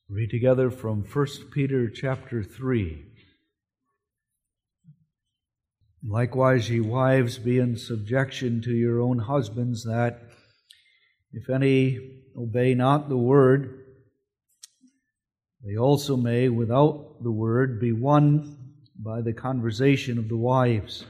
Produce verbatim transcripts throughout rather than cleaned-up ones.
Read together from First Peter chapter three. Likewise, ye wives, be in subjection to your own husbands, that if any obey not the word, they also may, without the word, be won by the conversation of the wives.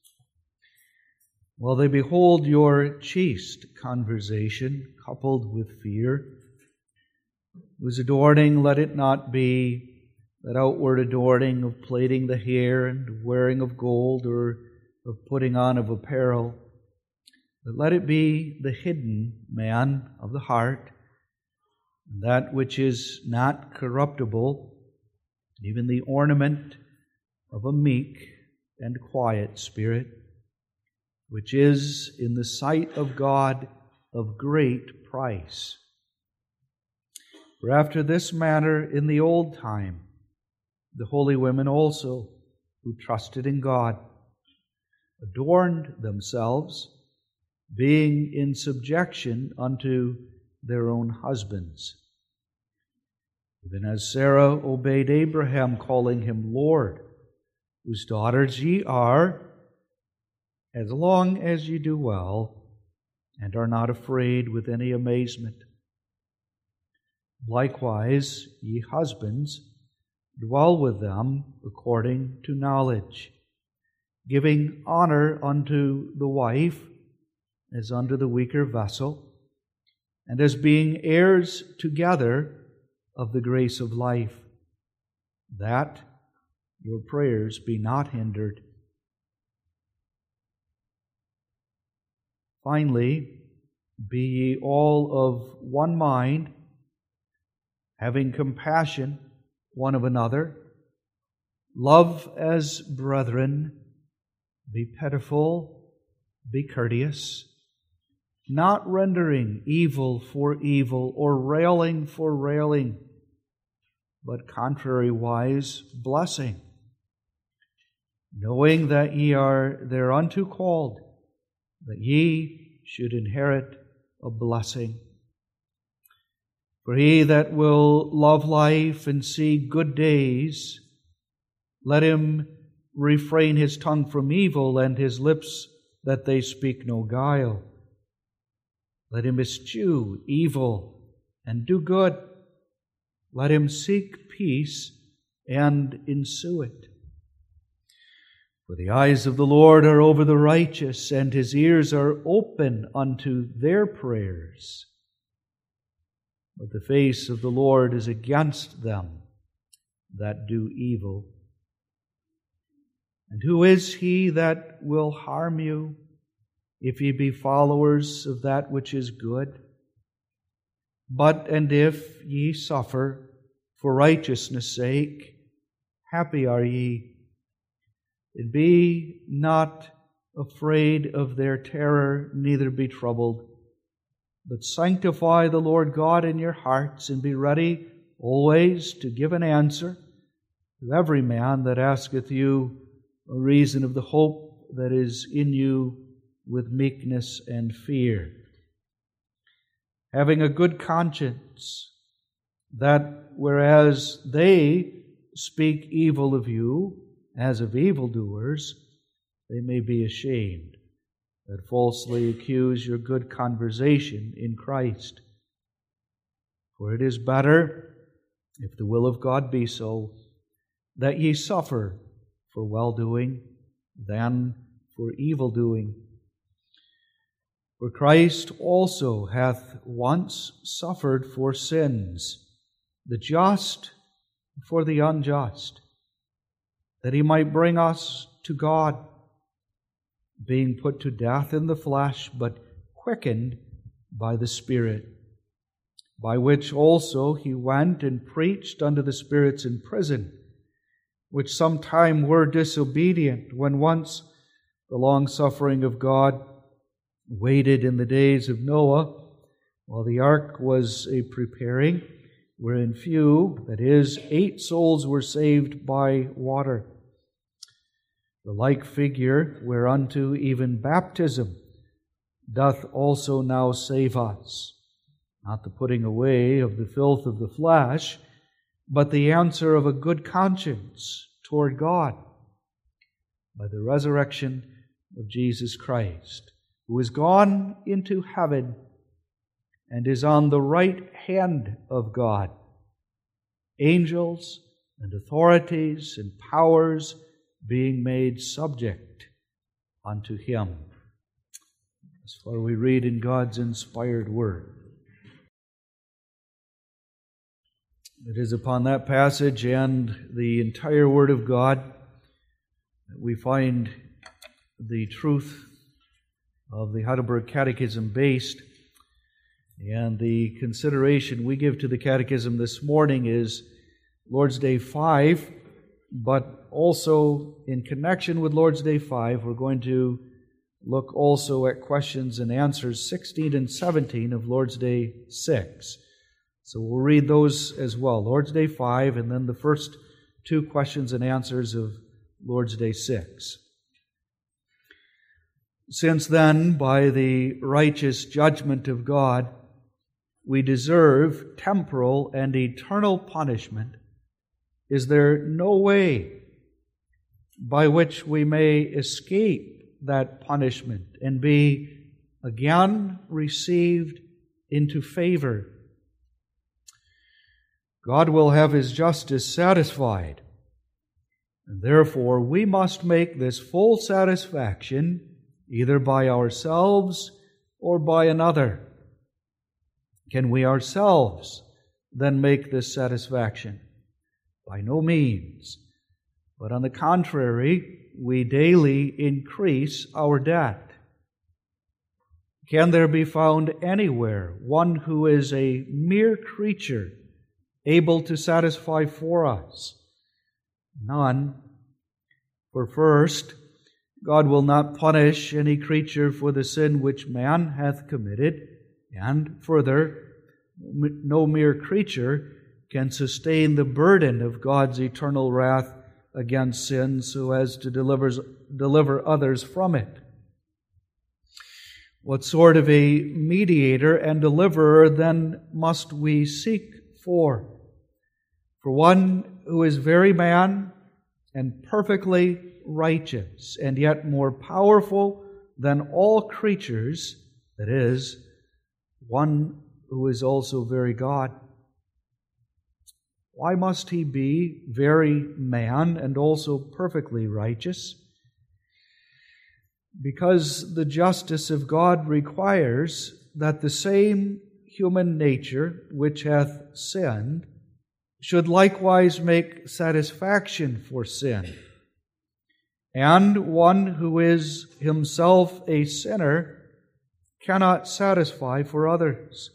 While they behold your chaste conversation, coupled with fear, whose adorning, let it not be that outward adorning of plaiting the hair and wearing of gold or of putting on of apparel, but let it be the hidden man of the heart, that which is not corruptible, even the ornament of a meek and quiet spirit, which is in the sight of God of great price. For after this manner in the old time, the holy women also, who trusted in God, adorned themselves, being in subjection unto their own husbands. Even as Sarah obeyed Abraham, calling him Lord, whose daughters ye are, as long as ye do well, and are not afraid with any amazement. Likewise, ye husbands, dwell with them according to knowledge, giving honor unto the wife as unto the weaker vessel, and as being heirs together of the grace of life, that your prayers be not hindered. Finally, be ye all of one mind, having compassion one of another, love as brethren, be pitiful, be courteous, not rendering evil for evil or railing for railing, but contrariwise blessing, knowing that ye are thereunto called, that ye should inherit a blessing. For he that will love life and see good days, let him refrain his tongue from evil and his lips that they speak no guile. Let him eschew evil and do good. Let him seek peace and ensue it. For the eyes of the Lord are over the righteous, and his ears are open unto their prayers. But the face of the Lord is against them that do evil. And who is he that will harm you, if ye be followers of that which is good? But and if ye suffer for righteousness' sake, happy are ye. And be not afraid of their terror, neither be troubled. But sanctify the Lord God in your hearts, and be ready always to give an answer to every man that asketh you a reason of the hope that is in you with meekness and fear, having a good conscience, that whereas they speak evil of you as of evildoers, they may be ashamed that falsely accuse your good conversation in Christ. For it is better, if the will of God be so, that ye suffer for well-doing than for evil-doing. For Christ also hath once suffered for sins, the just for the unjust, that he might bring us to God, being put to death in the flesh, but quickened by the Spirit, by which also he went and preached unto the spirits in prison, which sometime were disobedient, when once the long-suffering of God waited in the days of Noah, while the ark was a preparing, wherein few, that is, eight souls were saved by water. The like figure whereunto even baptism doth also now save us, not the putting away of the filth of the flesh, but the answer of a good conscience toward God by the resurrection of Jesus Christ, who is gone into heaven and is on the right hand of God. Angels and authorities and powers being made subject unto Him. As far as we read in God's inspired Word. It is upon that passage and the entire Word of God that we find the truth of the Heidelberg Catechism based. And the consideration we give to the Catechism this morning is Lord's Day five, but also in connection with Lord's Day five, we're going to look also at questions and answers sixteen and seventeen of Lord's Day six. So we'll read those as well, Lord's Day five, and then the first two questions and answers of Lord's Day six. Since then, by the righteous judgment of God, we deserve temporal and eternal punishment, is there no way by which we may escape that punishment and be again received into favor? God will have His justice satisfied, and therefore we must make this full satisfaction either by ourselves or by another. Can we ourselves then make this satisfaction? By no means. But on the contrary, we daily increase our debt. Can there be found anywhere one who is a mere creature able to satisfy for us? None. For first, God will not punish any creature for the sin which man hath committed, and further, no mere creature can sustain the burden of God's eternal wrath against sin so as to deliver, deliver others from it. What sort of a mediator and deliverer then must we seek for? For one who is very man and perfectly righteous, and yet more powerful than all creatures, that is, one who is also very God. Why must He be very man and also perfectly righteous? Because the justice of God requires that the same human nature which hath sinned should likewise make satisfaction for sin. And one who is himself a sinner cannot satisfy for others.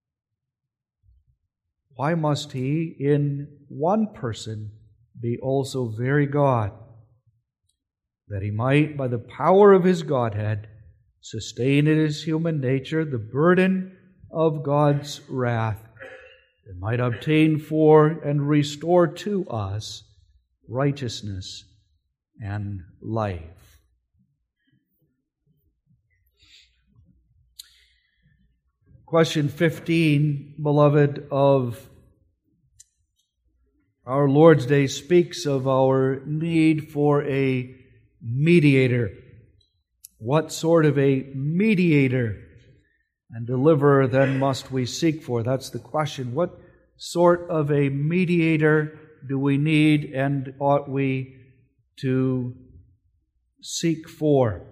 Why must He, in one person, be also very God, that He might, by the power of His Godhead, sustain in His human nature the burden of God's wrath, and might obtain for and restore to us righteousness and life. Question fifteen, beloved, of our Lord's Day speaks of our need for a mediator. What sort of a mediator and deliverer then must we seek for? That's the question. What sort of a mediator do we need and ought we to seek for?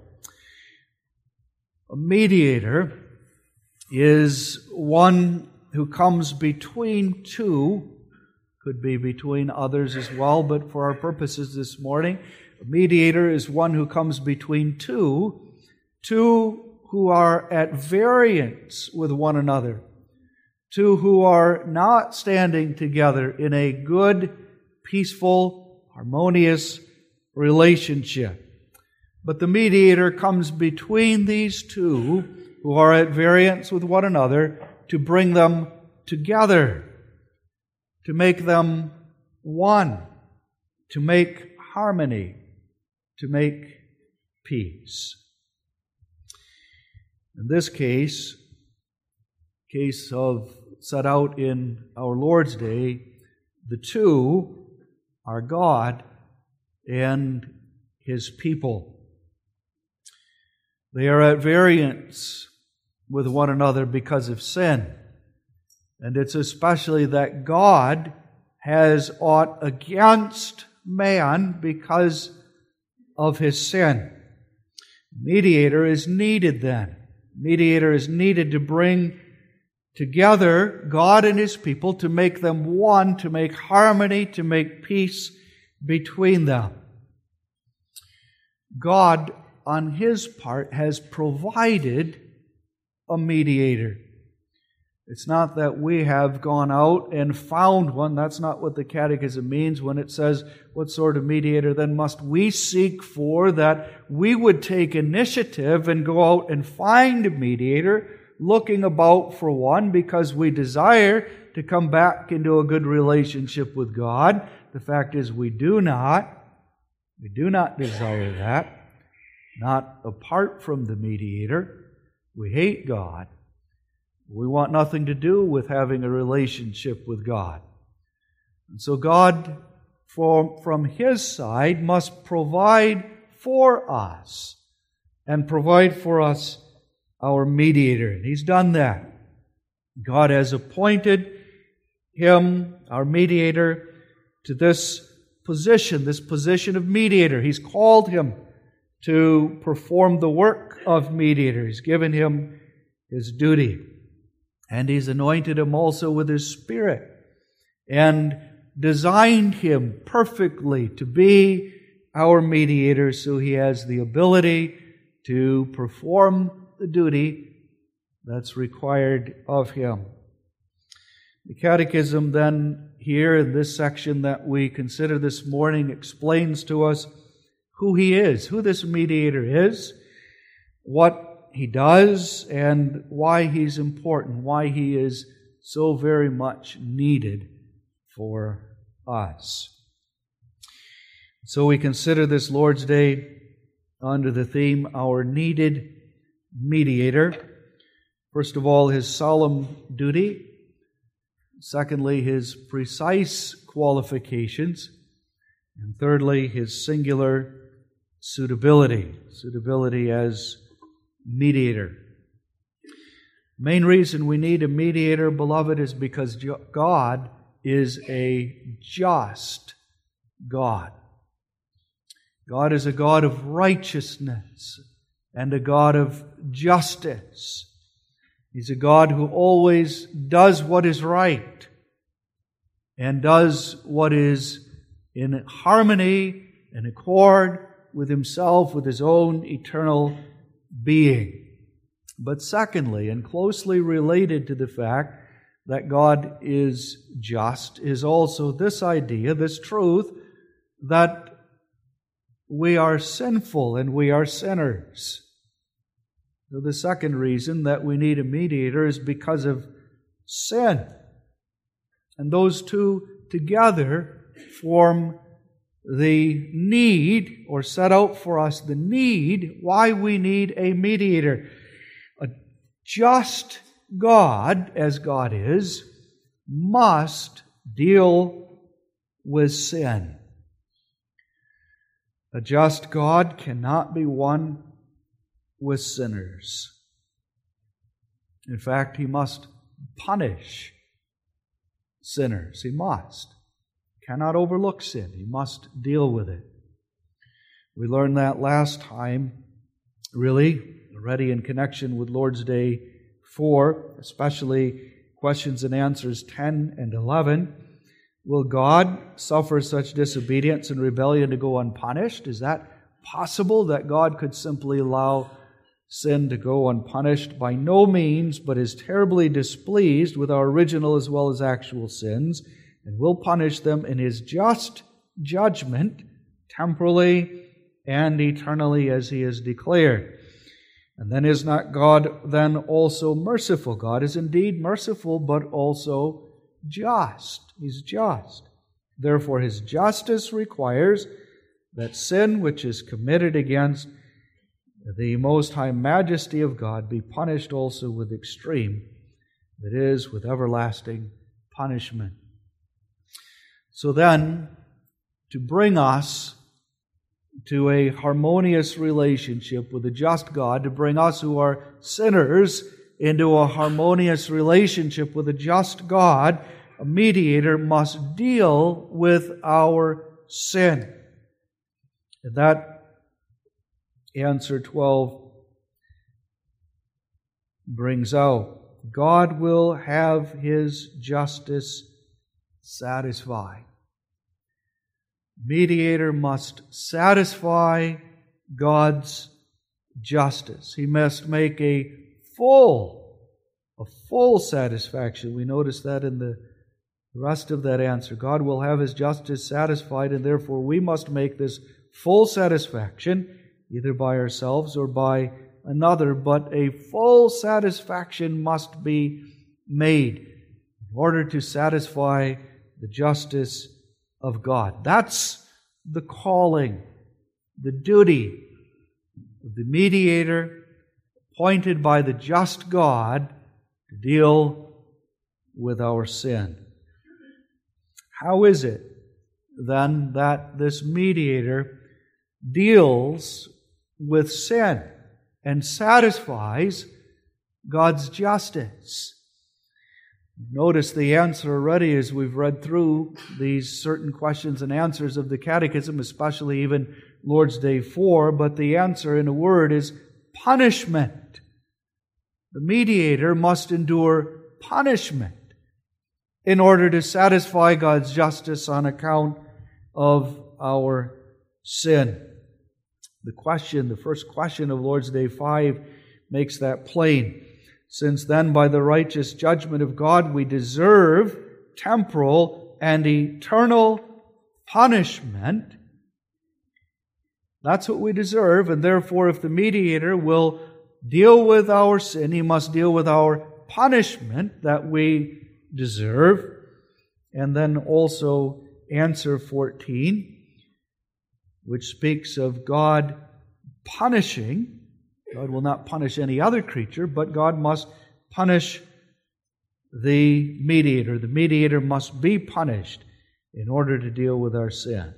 A mediator is one who comes between two, could be between others as well, but for our purposes this morning, a mediator is one who comes between two, two who are at variance with one another, two who are not standing together in a good, peaceful, harmonious relationship. But the mediator comes between these two who are at variance with one another to bring them together, to make them one, to make harmony, to make peace. In this case, case of set out in our Lord's Day, The two are God and His people. They are at variance with one another because of sin. And it's especially that God has aught against man because of his sin. Mediator is needed then. Mediator is needed to bring together God and His people, to make them one, to make harmony, to make peace between them. God, on His part, has provided a mediator. It's not that we have gone out and found one. That's not what the Catechism means when it says, what sort of mediator then must we seek for? That we would take initiative and go out and find a mediator, looking about for one because we desire to come back into a good relationship with God. The fact is we do not. We do not desire that. Not apart from the mediator. We hate God. We want nothing to do with having a relationship with God. And so God, from, from His side, must provide for us and provide for us our mediator. And He's done that. God has appointed Him, our mediator, to this position, this position of mediator. He's called Him to perform the work of mediator. He's given Him His duty. And He's anointed Him also with His Spirit and designed Him perfectly to be our mediator, so He has the ability to perform the duty that's required of Him. The Catechism then here in this section that we consider this morning explains to us who He is, who this mediator is, what He does, and why He's important, why He is so very much needed for us. So we consider this Lord's Day under the theme, Our Needed Mediator. First of all, His solemn duty. Secondly, His precise qualifications. And thirdly, His singular suitability. Suitability as mediator. Main reason we need a mediator, beloved, is because God is a just God. God is a God of righteousness and a God of justice. He's a God who always does what is right and does what is in harmony and accord with Himself, with His own eternal being. But secondly, and closely related to the fact that God is just, is also this idea, this truth, that we are sinful and we are sinners. So the second reason that we need a mediator is because of sin. And those two together form the need, or set out for us the need, why we need a mediator. A just God, as God is, must deal with sin. A just God cannot be one with sinners. In fact, He must punish sinners. He must. Cannot overlook sin. He must deal with it. We learned that last time, really, already in connection with Lord's Day four, especially questions and answers ten and eleven. Will God suffer such disobedience and rebellion to go unpunished? Is that possible, that God could simply allow sin to go unpunished? By no means, but is terribly displeased with our original as well as actual sins, and will punish them in His just judgment, temporally and eternally, as He has declared. And then is not God then also merciful? God is indeed merciful, but also just. He's just. Therefore, His justice requires that sin which is committed against the Most High Majesty of God be punished also with extreme, that is, with everlasting punishment. So then, to bring us to a harmonious relationship with a just God, to bring us who are sinners into a harmonious relationship with a just God, a mediator must deal with our sin. And that answer twelve brings out. God will have His justice satisfied. Mediator must satisfy God's justice. He must make a full, a full satisfaction. We notice that in the rest of that answer. God will have His justice satisfied, and therefore we must make this full satisfaction, either by ourselves or by another, but a full satisfaction must be made in order to satisfy the justice of God. That's the calling, the duty of the mediator appointed by the just God to deal with our sin. How is it then that this mediator deals with sin and satisfies God's justice? Notice the answer already as we've read through these certain questions and answers of the Catechism, especially even Lord's Day four, but the answer in a word is punishment. The mediator must endure punishment in order to satisfy God's justice on account of our sin. The question, the first question of Lord's Day five makes that plain. Since then, by the righteous judgment of God, we deserve temporal and eternal punishment. That's what we deserve, and therefore, if the mediator will deal with our sin, he must deal with our punishment that we deserve. And then also answer fourteen, which speaks of God punishing. God will not punish any other creature, but God must punish the mediator. The mediator must be punished in order to deal with our sin.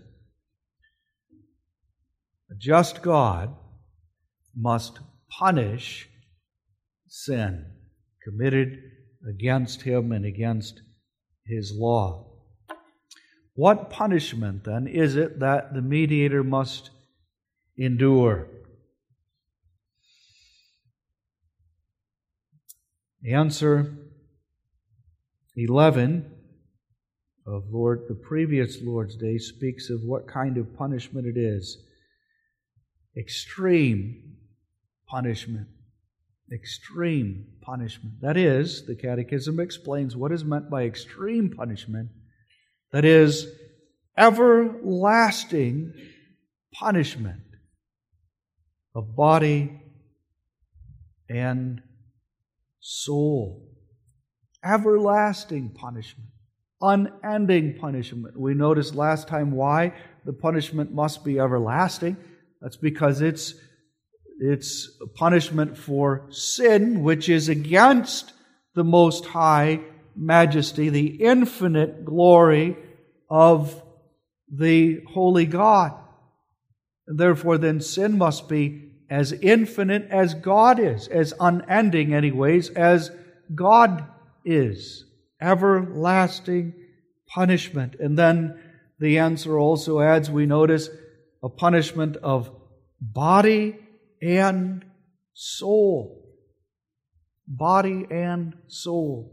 A just God must punish sin committed against Him and against His law. What punishment, then, is it that the mediator must endure? Answer eleven of Lord, the previous Lord's Day speaks of what kind of punishment it is. Extreme punishment. Extreme punishment. That is, the Catechism explains what is meant by extreme punishment. That is, everlasting punishment of body and soul. Everlasting punishment. Unending punishment. We noticed last time why the punishment must be everlasting. That's because it's, it's a punishment for sin, which is against the Most High Majesty, the infinite glory of the Holy God. And therefore, then sin must be as infinite as God is, as unending, anyways, as God is. Everlasting punishment. And then the answer also adds, we notice, a punishment of body and soul. Body and soul.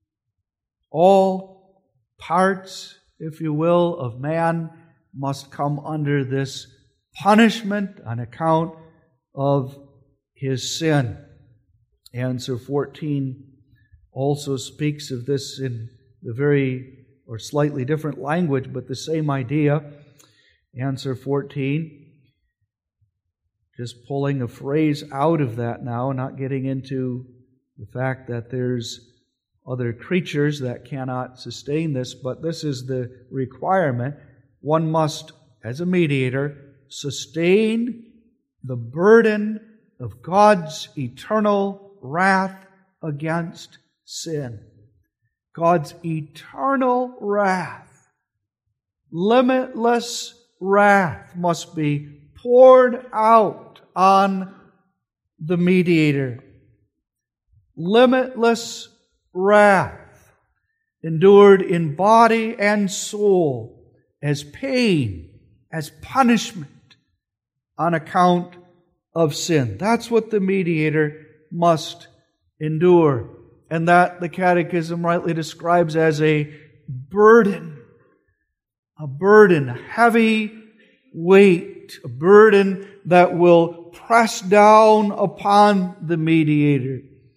All parts, if you will, of man must come under this punishment on account of his sin. Answer fourteen also speaks of this in the very, or slightly different language, but the same idea. Answer fourteen, just pulling a phrase out of that now, not getting into the fact that there's other creatures that cannot sustain this, but this is the requirement. One must, as a mediator, sustain the burden of God's eternal wrath against sin. God's eternal wrath limitless wrath must be poured out on the mediator. Limitless wrath endured in body and soul as pain, as punishment on account of sin. That's what the mediator must endure. And that the Catechism rightly describes as a burden. A burden, a heavy weight, a burden that will press down upon the mediator.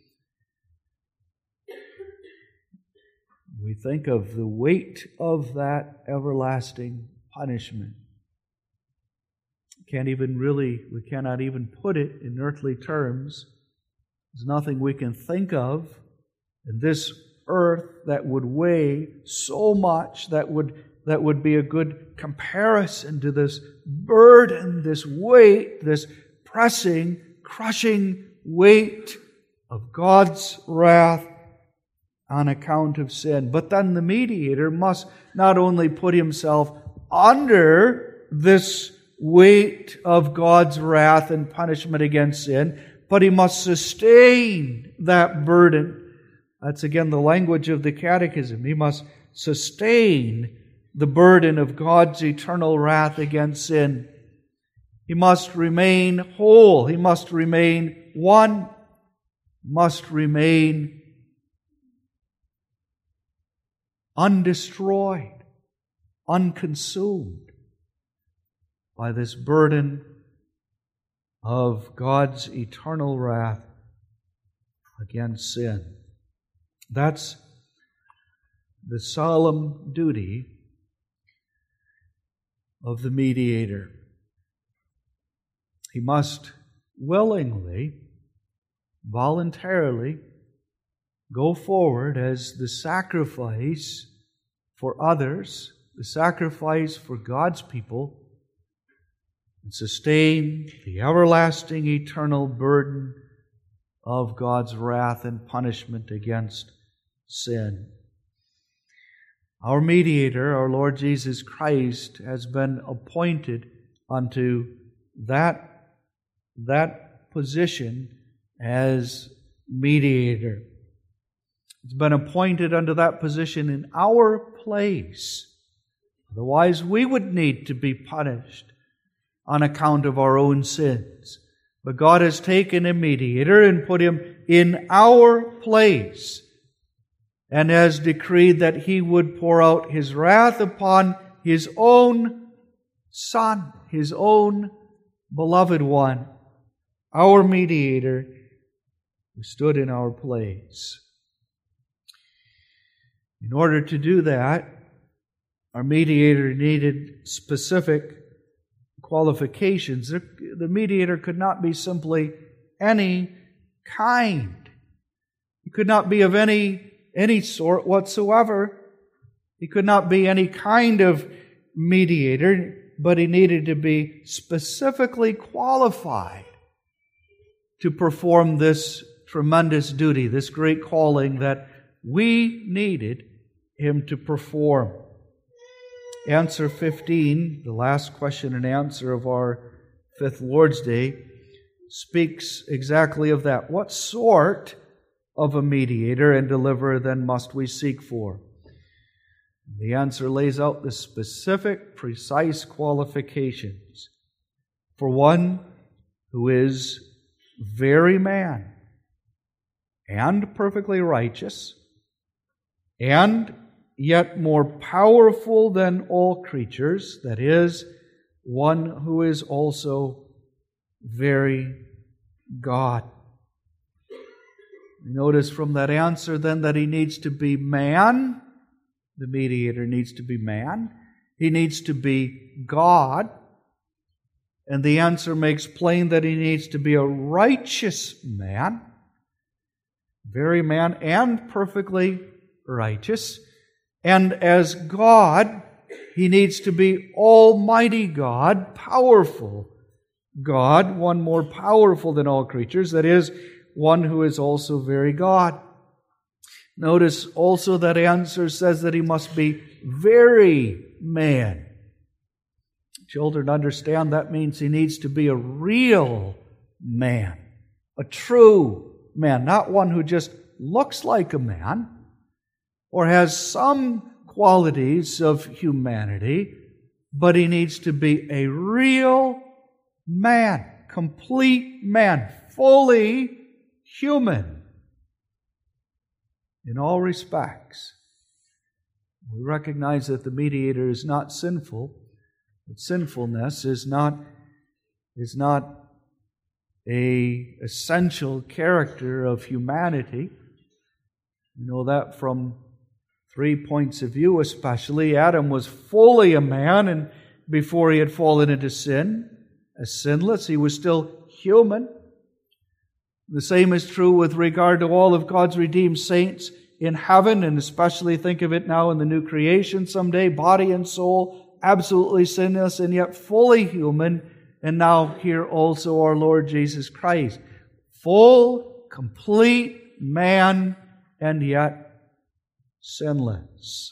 We think of the weight of that everlasting punishment. Can't even really, we cannot even put it in earthly terms. There's nothing we can think of in this earth that would weigh so much, that would, that would be a good comparison to this burden, this weight, this pressing, crushing weight of God's wrath on account of sin. But then the mediator must not only put himself under this weight of God's wrath and punishment against sin, but he must sustain that burden. That's again the language of the Catechism. He must sustain the burden of God's eternal wrath against sin. He must remain whole. He must remain one. Must remain undestroyed, unconsumed by this burden of God's eternal wrath against sin. That's the solemn duty of the mediator. He must willingly, voluntarily go forward as the sacrifice for others, the sacrifice for God's people, and sustain the everlasting eternal burden of God's wrath and punishment against sin. Our mediator, our Lord Jesus Christ, has been appointed unto that, that position as mediator. He's been appointed unto that position in our place. Otherwise, we would need to be punished on account of our own sins. But God has taken a mediator and put him in our place, and has decreed that He would pour out His wrath upon His own Son, His own beloved one, our mediator, who stood in our place. In order to do that, our mediator needed specific qualifications. The mediator could not be simply any kind. He could not be of any, any sort whatsoever. He could not be any kind of mediator, but he needed to be specifically qualified to perform this tremendous duty, this great calling that we needed him to perform. Answer fifteen, the last question and answer of our fifth Lord's Day, speaks exactly of that. What sort of a mediator and deliverer then must we seek for? The answer lays out the specific, precise qualifications for one who is very man and perfectly righteous, and yet more powerful than all creatures, that is, one who is also very God. Notice from that answer then that he needs to be man. The mediator needs to be man. He needs to be God. And the answer makes plain that he needs to be a righteous man, very man and perfectly righteous. And as God, he needs to be Almighty God, powerful God, one more powerful than all creatures, that is, one who is also very God. Notice also that answer says that he must be very man. Children, understand that means he needs to be a real man, a true man, not one who just looks like a man or has some qualities of humanity, but he needs to be a real man, complete man, fully human in all respects. We recognize that the mediator is not sinful, but sinfulness is not, is not a essential character of humanity. We know that from three points of view especially. Adam was fully a man, and before he had fallen into sin, as sinless, he was still human. The same is true with regard to all of God's redeemed saints in heaven, and especially think of it now in the new creation someday, body and soul, absolutely sinless and yet fully human, and now here also our Lord Jesus Christ. Full, complete man, and yet sinless.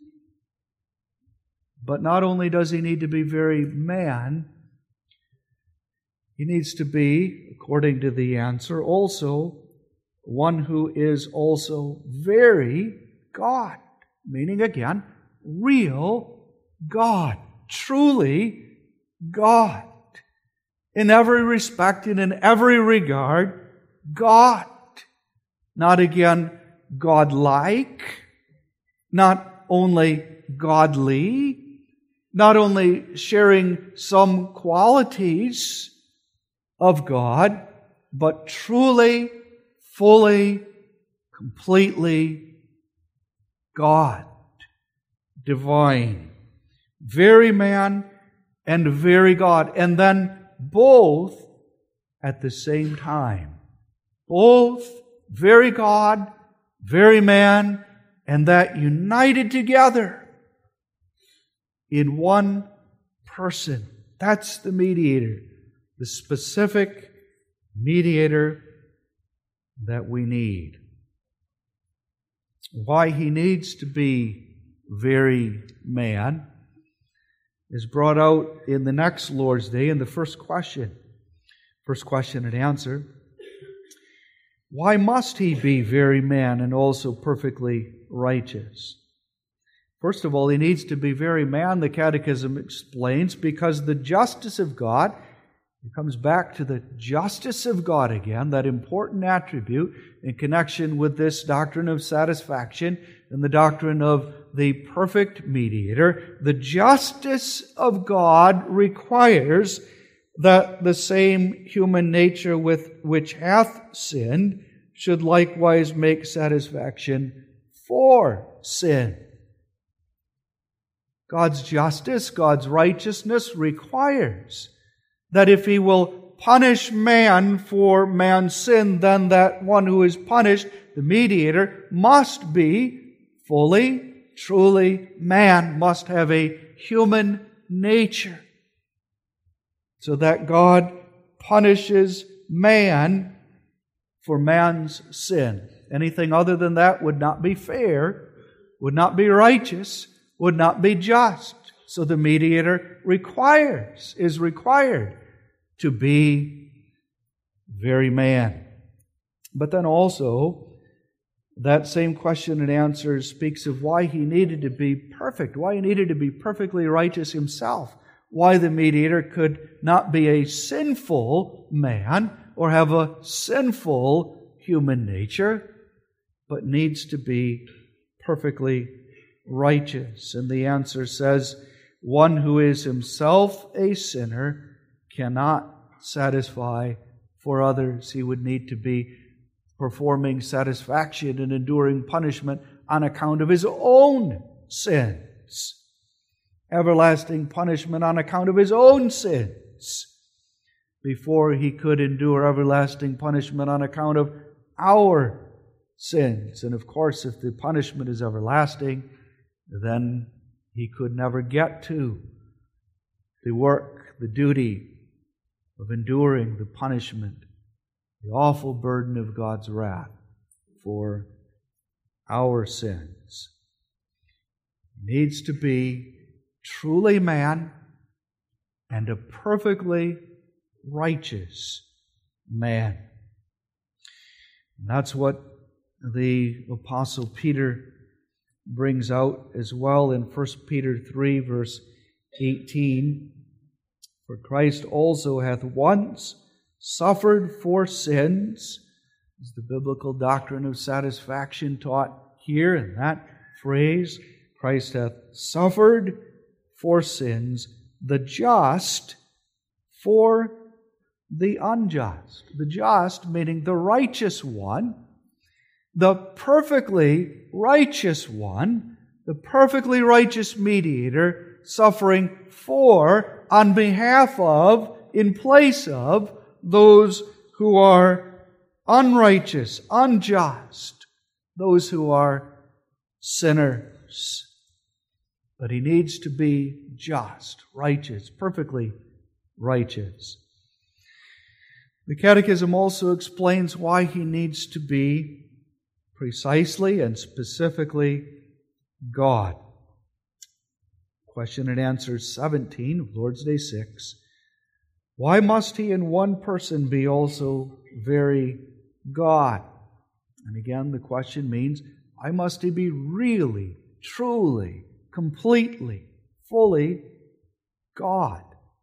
But not only does he need to be very man, he needs to be, according to the answer, also one who is also very God. Meaning again, real God. Truly God. In every respect and in every regard, God. Not again, God-like. Not only godly. Not only sharing some qualities of God, but truly, fully, completely God, divine, very man and very God, and then both at the same time. Both very God, very man, and that united together in one person. That's the mediator. The specific mediator that we need. Why he needs to be very man is brought out in the next Lord's Day in the first question. First question and answer. Why must he be very man and also perfectly righteous? First of all, he needs to be very man, the Catechism explains, because the justice of God, it comes back to the justice of God again, that important attribute in connection with this doctrine of satisfaction and the doctrine of the perfect mediator. The justice of God requires that the same human nature with which hath sinned should likewise make satisfaction for sin. God's justice, God's righteousness requires that if he will punish man for man's sin, then that one who is punished, the mediator, must be fully, truly man, must have a human nature. So that God punishes man for man's sin. Anything other than that would not be fair, would not be righteous, would not be just. So the mediator requires, is required to be very man. But then also, that same question and answer speaks of why he needed to be perfect, why he needed to be perfectly righteous himself, why the mediator could not be a sinful man or have a sinful human nature, but needs to be perfectly righteous. And the answer says, one who is himself a sinner cannot satisfy for others. He would need to be performing satisfaction and enduring punishment on account of his own sins. Everlasting punishment on account of his own sins before he could endure everlasting punishment on account of our sins. And of course, if the punishment is everlasting, then he could never get to the work, the duty of enduring the punishment, the awful burden of God's wrath for our sins. He needs to be truly man and a perfectly righteous man. And that's what the Apostle Peter brings out as well in First Peter three, verse eighteen. For Christ also hath once suffered for sins, is the biblical doctrine of satisfaction taught here in that phrase. Christ hath suffered for sins, the just for the unjust. The just meaning the righteous one, the perfectly righteous one, the perfectly righteous mediator, suffering for, on behalf of, in place of, those who are unrighteous, unjust, those who are sinners. But He needs to be just, righteous, perfectly righteous. The Catechism also explains why He needs to be precisely and specifically God. Question and answer seventeen, Lord's Day six. Why must He in one person be also very God? And again, the question means, why must He be really, truly, completely, fully God?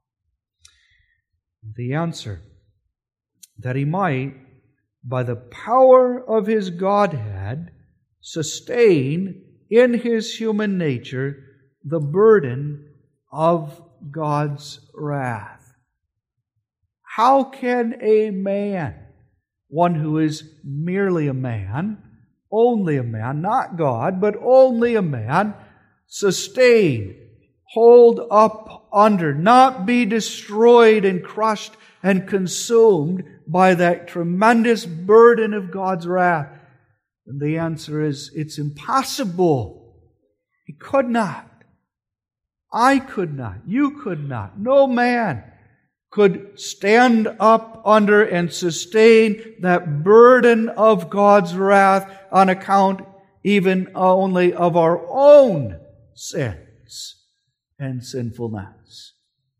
The answer, that He might, by the power of His Godhead, sustain in His human nature the burden of God's wrath. How can a man, one who is merely a man, only a man, not God, but only a man, sustain, hold up under, not be destroyed and crushed and consumed by that tremendous burden of God's wrath? And the answer is, it's impossible. He could not. I could not. You could not. No man could stand up under and sustain that burden of God's wrath on account even only of our own sins and sinfulness.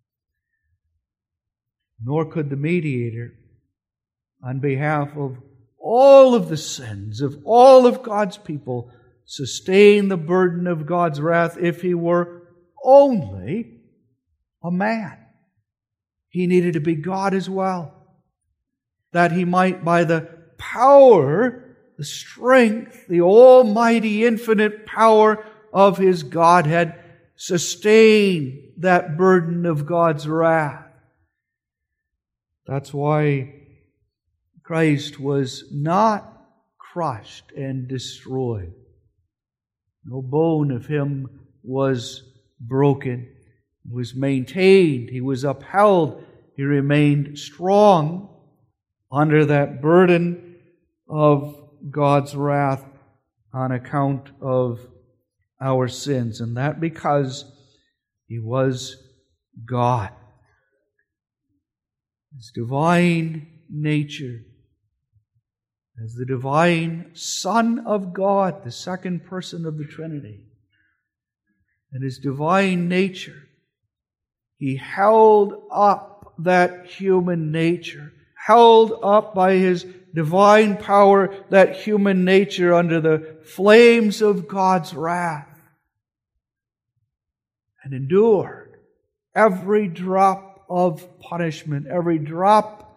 Nor could the mediator, on behalf of all of the sins of all of God's people, sustain the burden of God's wrath if He were only a man. He needed to be God as well, that He might, by the power, the strength, the almighty infinite power of His Godhead, sustain that burden of God's wrath. That's why Christ was not crushed and destroyed. No bone of Him was broken. He was maintained. He was upheld. He remained strong under that burden of God's wrath on account of our sins. And that because He was God. His divine nature, as the divine Son of God, the second person of the Trinity, and His divine nature, He held up that human nature, held up by His divine power that human nature under the flames of God's wrath, and endured every drop of punishment, every drop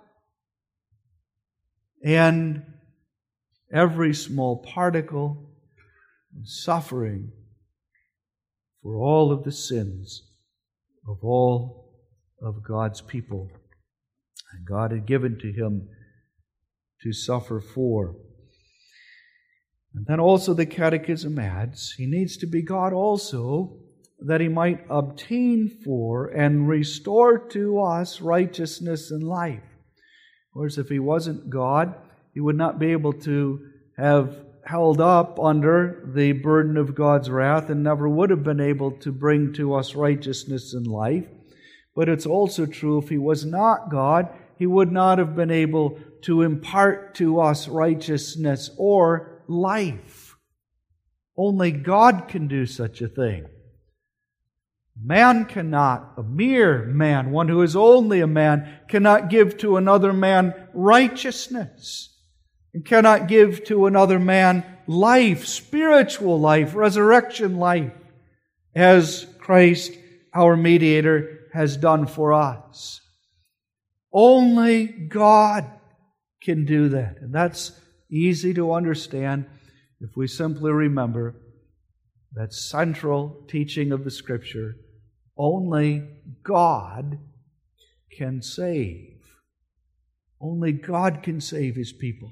and every small particle of suffering for all of the sins of all of God's people. And God had given to Him to suffer for. And then also the Catechism adds, He needs to be God also, that He might obtain for and restore to us righteousness and life. Of course, if He wasn't God, He would not be able to have held up under the burden of God's wrath and never would have been able to bring to us righteousness and life. But it's also true, if He was not God, He would not have been able to impart to us righteousness or life. Only God can do such a thing. Man cannot, a mere man, one who is only a man, cannot give to another man righteousness, and cannot give to another man life, spiritual life, resurrection life, as Christ, our mediator, has done for us. Only God can do that. And that's easy to understand if we simply remember that central teaching of the Scripture. Only God can save. Only God can save His people.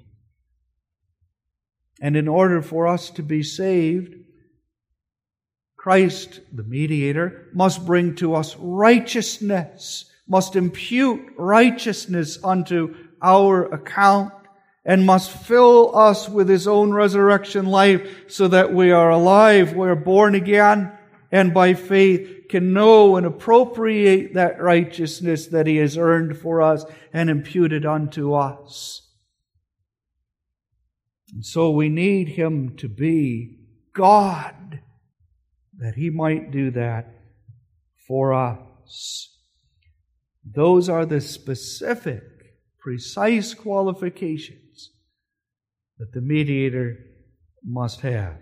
And in order for us to be saved, Christ, the mediator, must bring to us righteousness, must impute righteousness unto our account, and must fill us with His own resurrection life so that we are alive, we are born again, and by faith can know and appropriate that righteousness that He has earned for us and imputed unto us. And so we need Him to be God, that He might do that for us. Those are the specific, precise qualifications that the mediator must have.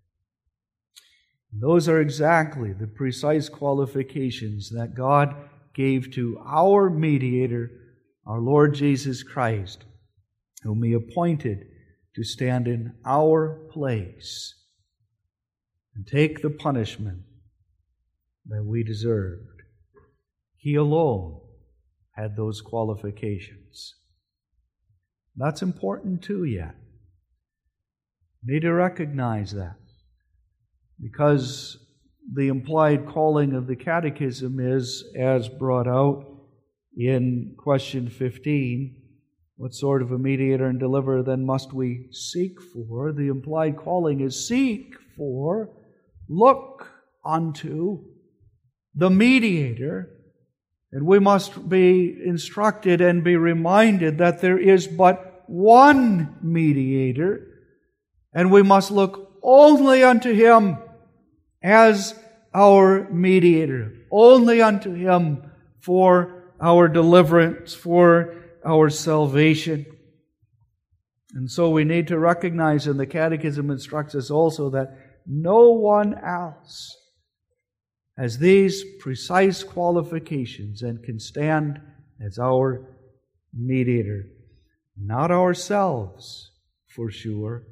Those are exactly the precise qualifications that God gave to our mediator, our Lord Jesus Christ, whom He appointed to stand in our place and take the punishment that we deserved. He alone had those qualifications. That's important too yet. You need to recognize that, because the implied calling of the Catechism is, as brought out in question fifteen, what sort of a mediator and deliverer then must we seek for? The implied calling is seek for, look unto the mediator. And we must be instructed and be reminded that there is but one mediator, and we must look only unto Him as our mediator, only unto Him for our deliverance, for our salvation. And so we need to recognize, and the Catechism instructs us also, that no one else has these precise qualifications and can stand as our mediator. Not ourselves, for sure.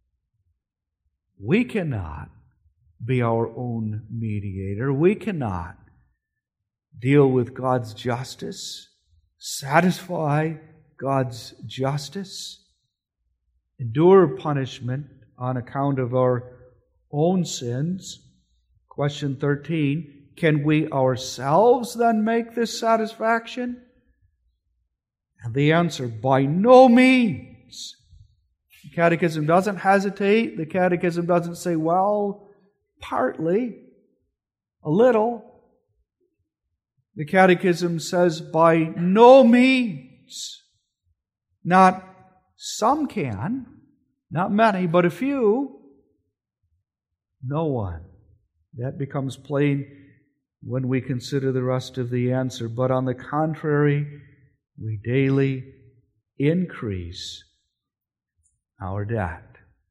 We cannot be our own mediator. We cannot deal with God's justice, satisfy God's justice, endure punishment on account of our own sins. Question thirteen, can we ourselves then make this satisfaction? And the answer, by no means. The Catechism doesn't hesitate. The Catechism doesn't say, well, partly, a little. The Catechism says, by no means. Not some can, not many, but a few. No one. That becomes plain when we consider the rest of the answer. But on the contrary, we daily increase our debt.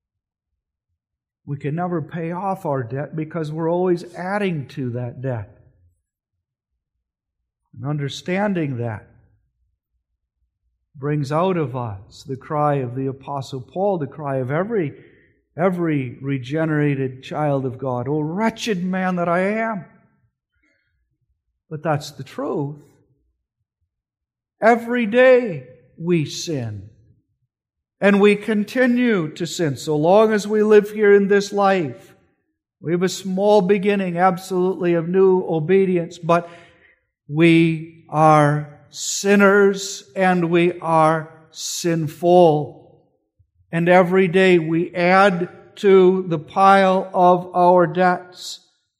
We can never pay off our debt because we're always adding to that debt. And understanding that brings out of us the cry of the Apostle Paul, the cry of every Every regenerated child of God, "O wretched man that I am." But that's the truth. Every day we sin. And we continue to sin so long as we live here in this life. We have a small beginning, absolutely, of new obedience, but we are sinners and we are sinful. And every day we add to the pile of our debts.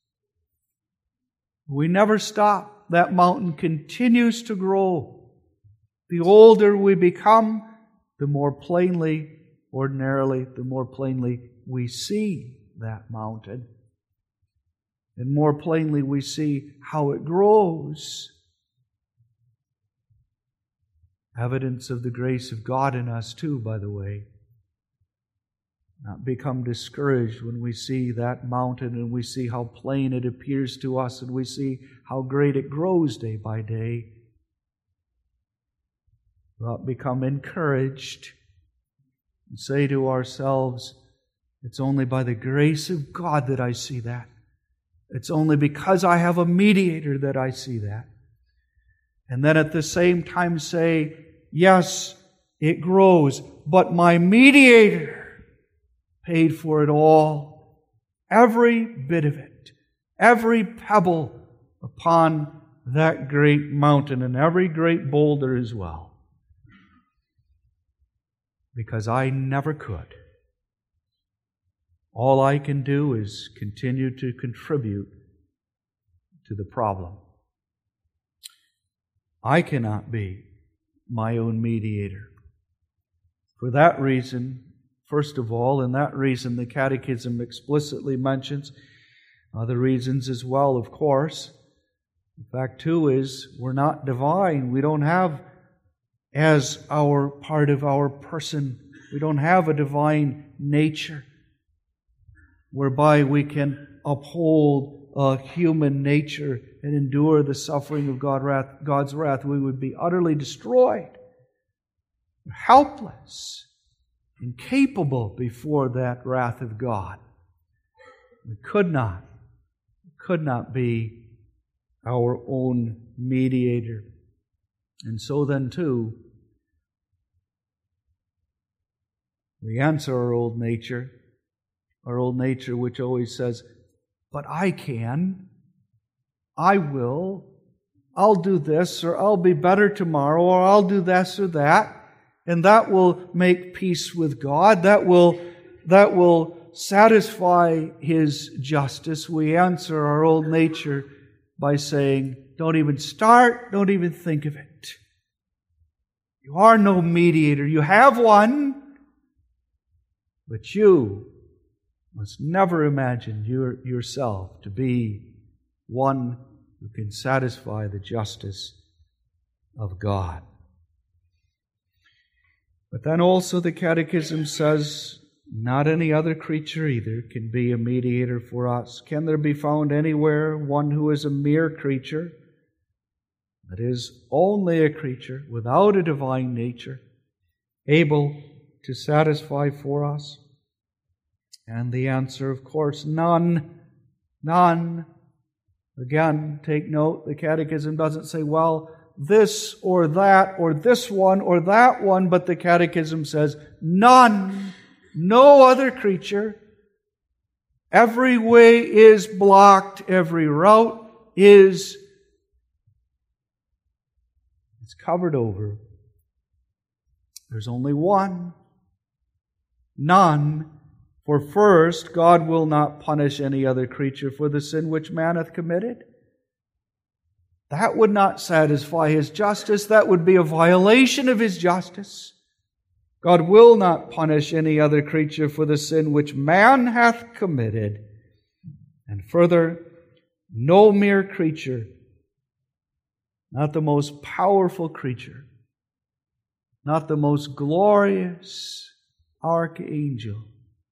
We never stop. That mountain continues to grow. The older we become, the more plainly, ordinarily, the more plainly we see that mountain. And more plainly we see how it grows. Evidence of the grace of God in us too, by the way. Not become discouraged when we see that mountain and we see how plain it appears to us and we see how great it grows day by day. But become encouraged and say to ourselves, it's only by the grace of God that I see that. It's only because I have a mediator that I see that. And then at the same time say, yes, it grows, but my mediator paid for it all. Every bit of it. Every pebble upon that great mountain and every great boulder as well. Because I never could. All I can do is continue to contribute to the problem. I cannot be my own mediator. For that reason, first of all, and that reason the Catechism explicitly mentions, other reasons as well, of course. The fact, too, is we're not divine. We don't have, as our part of our person, we don't have a divine nature whereby we can uphold a human nature and endure the suffering of God wrath, God's wrath. We would be utterly destroyed, helpless, incapable before that wrath of God. We could not, could not be our own mediator. And so then, too, we answer our old nature, our old nature which always says, but I can, I will, I'll do this, or I'll be better tomorrow, or I'll do this or that, and that will make peace with God, that will, that will satisfy His justice. We answer our old nature by saying, don't even start, don't even think of it. You are no mediator. You have one, but you must never imagine your, yourself to be one who can satisfy the justice of God. But then also the Catechism says, not any other creature either can be a mediator for us. Can there be found anywhere one who is a mere creature, that is, only a creature without a divine nature, able to satisfy for us? And the answer, of course, none. None. Again, take note, the Catechism doesn't say, well, this or that, or this one or that one, but the Catechism says, none. No other creature. Every way is blocked. Every route is it's covered over. There's only one. None. For first, God will not punish any other creature for the sin which man hath committed. That would not satisfy His justice. That would be a violation of His justice. God will not punish any other creature for the sin which man hath committed. And further, no mere creature, not the most powerful creature, not the most glorious archangel,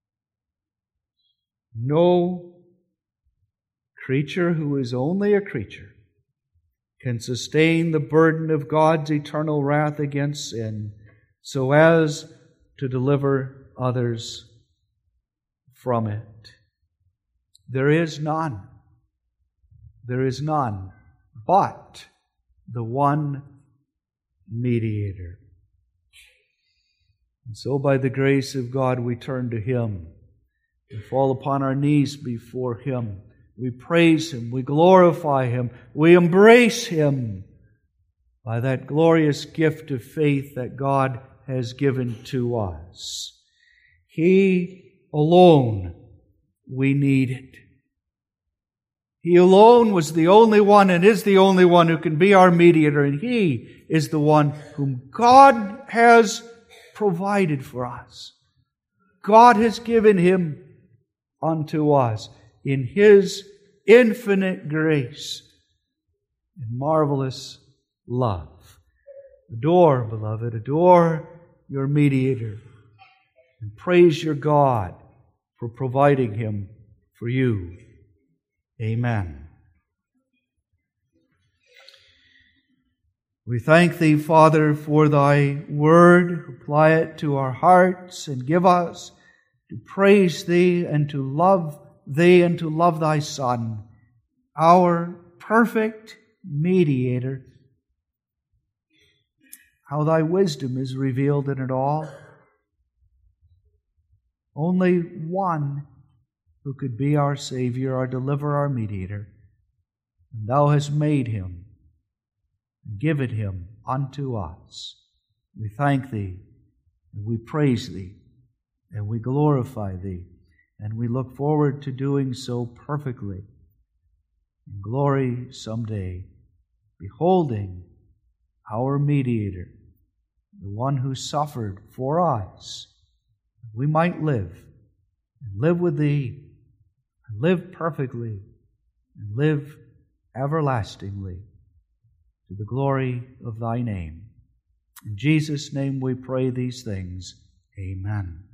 no creature who is only a creature can sustain the burden of God's eternal wrath against sin so as to deliver others from it. There is none. There is none but the one mediator. And so by the grace of God we turn to Him. We fall upon our knees before Him. We praise Him. We glorify Him. We embrace Him by that glorious gift of faith that God has given to us. He alone we needed. He alone was the only one and is the only one who can be our mediator, and He is the one whom God has provided for us. God has given Him unto us in His infinite grace and marvelous love. Adore, beloved, adore your mediator, and praise your God for providing him for you. Amen. We thank Thee, Father, for Thy word. Apply it to our hearts and give us to praise Thee and to love Thee and to love Thy Son, our perfect mediator. How Thy wisdom is revealed in it all. Only one who could be our Savior, our deliverer, our mediator. And Thou hast made Him and given Him unto us. We thank Thee, and we praise Thee, and we glorify Thee, and we look forward to doing so perfectly in glory someday, beholding our mediator, the one who suffered for us, we might live, and live with Thee, and live perfectly, and live everlastingly, to the glory of Thy name. In Jesus' name we pray these things. Amen.